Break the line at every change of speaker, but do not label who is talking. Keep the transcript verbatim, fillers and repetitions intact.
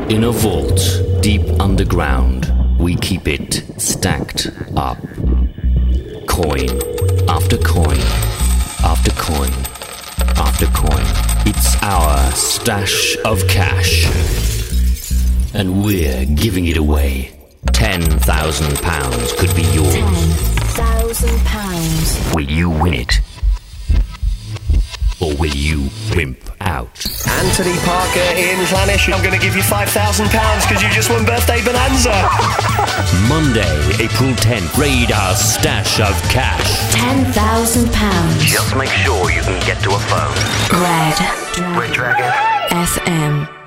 In a vault deep underground, we keep it stacked up. Coin after coin after coin after coin. It's our stash of cash. And we're giving it away. Ten thousand pounds could be yours.
Ten thousand pounds.
Will you win it? Or will you wimp out?
Anthony Parker, Ian Clanish, I'm going to give you five thousand pounds because you just won Birthday Bonanza.
Monday, April tenth, raid our stash of cash.
Ten thousand pounds.
Just make sure you can get to a phone.
Red.
Red Dragon.
F M.